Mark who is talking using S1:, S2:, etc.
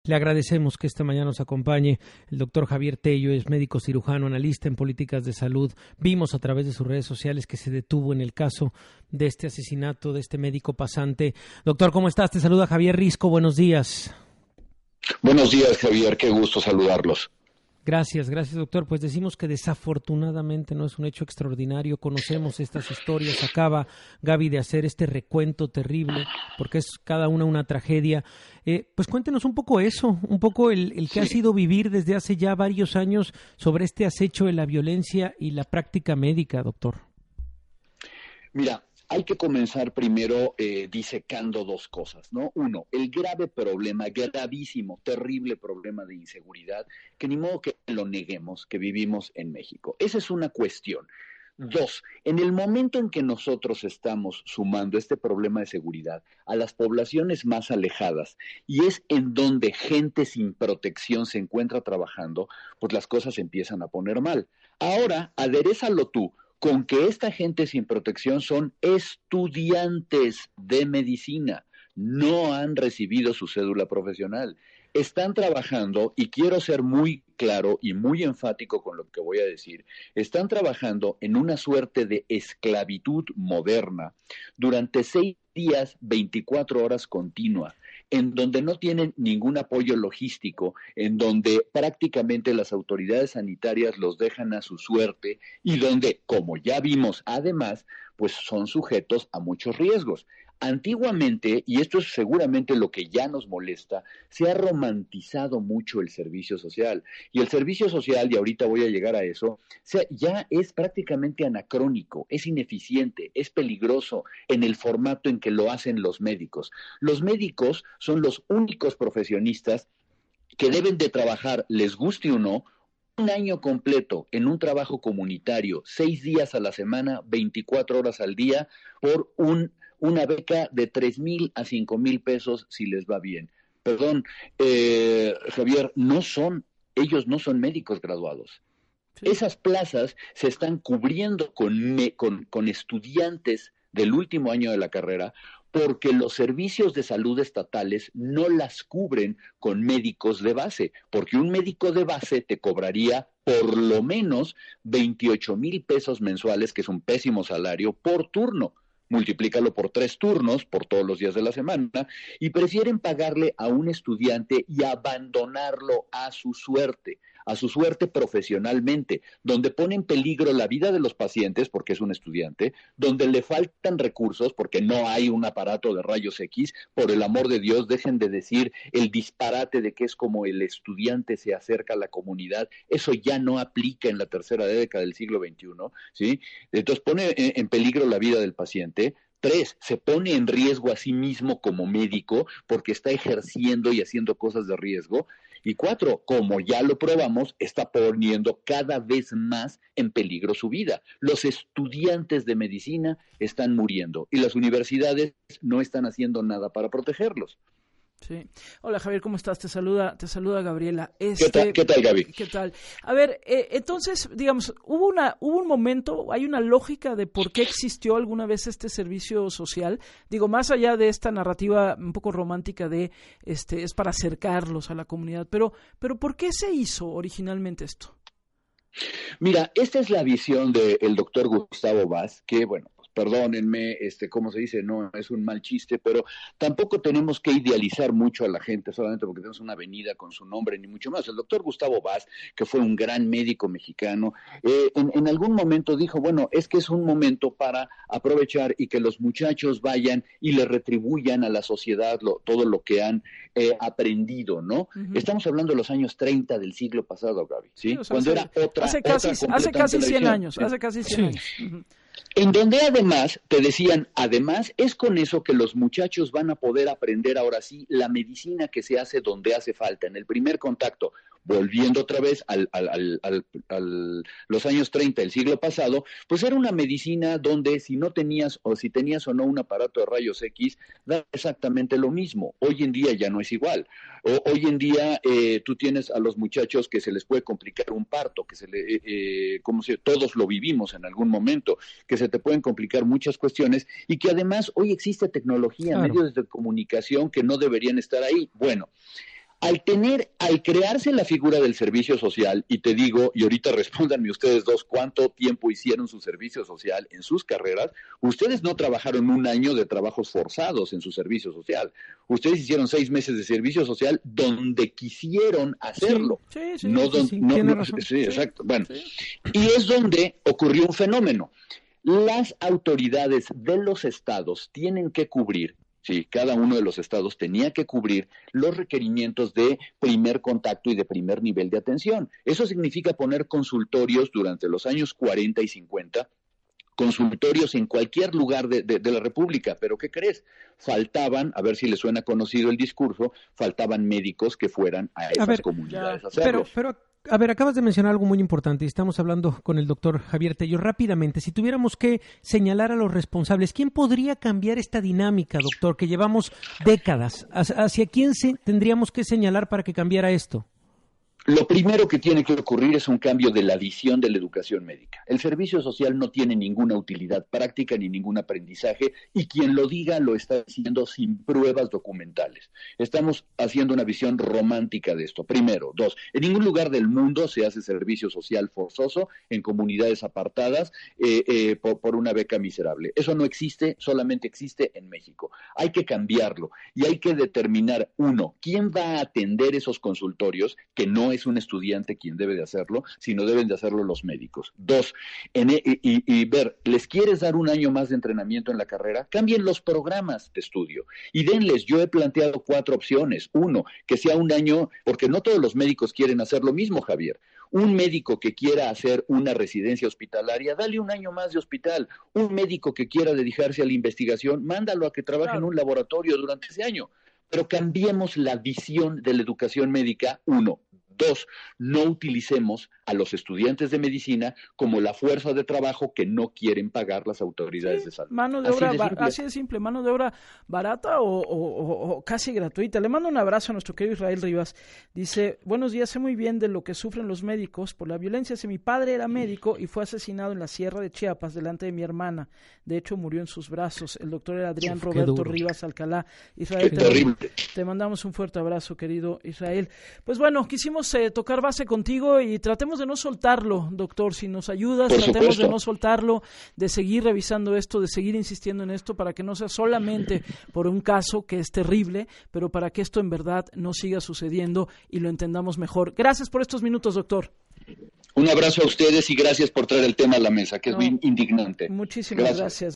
S1: Le agradecemos que esta mañana nos acompañe el doctor Javier Tello, es médico cirujano, analista en políticas de salud. Vimos a través de sus redes sociales que se detuvo en el caso de este asesinato de este médico pasante. Doctor, ¿cómo estás? Te saluda Javier Risco, buenos días.
S2: Buenos días, Javier, qué gusto saludarlos.
S1: Gracias, doctor. Pues decimos que desafortunadamente no es un hecho extraordinario, conocemos estas historias, acaba Gaby de hacer este recuento terrible, porque es cada una tragedia. Pues cuéntenos un poco eso, un poco el que ha sido vivir desde hace ya varios años sobre este acecho de la violencia y la práctica médica, doctor.
S2: Mira, hay que comenzar primero disecando dos cosas, ¿no? Uno, el grave problema, gravísimo, terrible problema de inseguridad, que ni modo que lo neguemos, que vivimos en México. Esa es una cuestión. Dos, en el momento en que nosotros estamos sumando este problema de seguridad a las poblaciones más alejadas y es en donde gente sin protección se encuentra trabajando, pues las cosas empiezan a poner mal. Ahora, aderézalo tú con que esta gente sin protección son estudiantes de medicina, no han recibido su cédula profesional, están trabajando, y quiero ser muy claro y muy enfático con lo que voy a decir, están trabajando en una suerte de esclavitud moderna durante 6 días, 24 horas continua, en donde no tienen ningún apoyo logístico, en donde prácticamente las autoridades sanitarias los dejan a su suerte y donde, como ya vimos, además, pues son sujetos a muchos riesgos. Antiguamente, y esto es seguramente lo que ya nos molesta, se ha romantizado mucho el servicio social. Y el servicio social, y ahorita voy a llegar a eso, ya es prácticamente anacrónico, es ineficiente, es peligroso en el formato en que lo hacen los médicos. Los médicos son los únicos profesionistas que deben de trabajar, les guste o no, un año completo en un trabajo comunitario, 6 días a la semana, 24 horas al día, por una beca de 3,000 a 5,000 pesos si les va bien. Perdón, Javier, ellos no son médicos graduados. Sí. Esas plazas se están cubriendo con estudiantes del último año de la carrera porque los servicios de salud estatales no las cubren con médicos de base, porque un médico de base te cobraría por lo menos 28,000 pesos mensuales, que es un pésimo salario, por turno. Multiplícalo por 3 turnos, por todos los días de la semana, y prefieren pagarle a un estudiante y abandonarlo a su suerte profesionalmente, donde pone en peligro la vida de los pacientes, porque es un estudiante, donde le faltan recursos, porque no hay un aparato de rayos X. Por el amor de Dios, dejen de decir el disparate de que es como el estudiante se acerca a la comunidad. Eso ya no aplica en la tercera década del siglo XXI, ¿sí? Entonces pone en peligro la vida del paciente. 3, se pone en riesgo a sí mismo como médico porque está ejerciendo y haciendo cosas de riesgo. Y 4, como ya lo probamos, está poniendo cada vez más en peligro su vida. Los estudiantes de medicina están muriendo y las universidades no están haciendo nada para protegerlos.
S3: Sí. Hola Javier, ¿cómo estás? Te saluda Gabriela.
S2: ¿Qué tal, Gaby?
S3: ¿Qué tal? A ver, entonces, digamos, hubo un momento, hay una lógica de por qué existió alguna vez este servicio social. Digo, más allá de esta narrativa un poco romántica de es para acercarlos a la comunidad, pero ¿por qué se hizo originalmente esto?
S2: Mira, esta es la visión del doctor Gustavo Vaz, que bueno, perdónenme, ¿cómo se dice? No es un mal chiste, pero tampoco tenemos que idealizar mucho a la gente solamente porque tenemos una avenida con su nombre, ni mucho más. El doctor Gustavo Vaz, que fue un gran médico mexicano, en algún momento dijo, bueno, es que es un momento para aprovechar y que los muchachos vayan y le retribuyan a la sociedad todo lo que han aprendido, ¿no? Uh-huh. Estamos hablando de los años 30 del siglo pasado, Gaby, ¿sí?
S3: O sea, cuando era hace casi 100 años. Uh-huh.
S2: En donde además, te decían, además es con eso que los muchachos van a poder aprender ahora sí la medicina que se hace donde hace falta, en el primer contacto, volviendo otra vez los años 30 del siglo pasado, pues era una medicina donde si tenías o no un aparato de rayos X, da exactamente lo mismo. Hoy en día ya no es igual. Hoy en día tú tienes a los muchachos que se les puede complicar un parto, todos lo vivimos en algún momento, que se te pueden complicar muchas cuestiones y que además hoy existe tecnología, claro, medios de comunicación que no deberían estar ahí. Bueno, Al crearse la figura del servicio social, y te digo, y ahorita respóndanme ustedes dos, ¿cuánto tiempo hicieron su servicio social en sus carreras? Ustedes no trabajaron un año de trabajos forzados en su servicio social. Ustedes hicieron 6 meses de servicio social donde quisieron hacerlo.
S1: Sí,
S2: tiene razón. Exacto. Bueno, y es donde ocurrió un fenómeno. Las autoridades de los estados tienen que cubrir. Sí, cada uno de los estados tenía que cubrir los requerimientos de primer contacto y de primer nivel de atención. Eso significa poner consultorios durante los años 40 y 50, consultorios en cualquier lugar de la República. ¿Pero qué crees? Faltaban, a ver si les suena conocido el discurso, faltaban médicos que fueran a esas comunidades a hacerlo.
S1: Pero a ver, acabas de mencionar algo muy importante y estamos hablando con el doctor Javier Tello. Rápidamente, si tuviéramos que señalar a los responsables, ¿quién podría cambiar esta dinámica, doctor, que llevamos décadas? ¿Hacia quién tendríamos que señalar para que cambiara esto?
S2: Lo primero que tiene que ocurrir es un cambio de la visión de la educación médica. El servicio social no tiene ninguna utilidad práctica ni ningún aprendizaje, y quien lo diga lo está diciendo sin pruebas documentales. Estamos haciendo una visión romántica de esto. Primero. 2, en ningún lugar del mundo se hace servicio social forzoso en comunidades apartadas por una beca miserable. Eso no existe, solamente existe en México. Hay que cambiarlo y hay que determinar, 1, quién va a atender esos consultorios, que no es un estudiante quien debe de hacerlo, sino deben de hacerlo los médicos. 2, y ver, ¿les quieres dar un año más de entrenamiento en la carrera? Cambien los programas de estudio y denles. Yo he planteado 4 opciones. 1, que sea un año, porque no todos los médicos quieren hacer lo mismo, Javier. Un médico que quiera hacer una residencia hospitalaria, dale un año más de hospital. Un médico que quiera dedicarse a la investigación, mándalo a que trabaje en un laboratorio durante ese año. Pero cambiemos la visión de la educación médica, 1. 2, no utilicemos a los estudiantes de medicina como la fuerza de trabajo que no quieren pagar las autoridades de salud.
S3: Mano de obra, así de simple, mano de obra barata o casi gratuita. Le mando un abrazo a nuestro querido Israel Rivas. Dice, buenos días, sé muy bien de lo que sufren los médicos por la violencia. Mi padre era médico y fue asesinado en la Sierra de Chiapas delante de mi hermana. De hecho, murió en sus brazos. El doctor era Adrián Roberto Rivas Alcalá. Israel, te mandamos un fuerte abrazo, querido Israel. Pues bueno, quisimos tocar base contigo y tratemos de no soltarlo, doctor. Si nos ayudas, tratemos de no soltarlo, de seguir revisando esto, de seguir insistiendo en esto para que no sea solamente por un caso que es terrible, pero para que esto en verdad no siga sucediendo y lo entendamos mejor. Gracias por estos minutos, doctor.
S2: Un abrazo a ustedes y gracias por traer el tema a la mesa, que es muy indignante.
S3: Muchísimas gracias.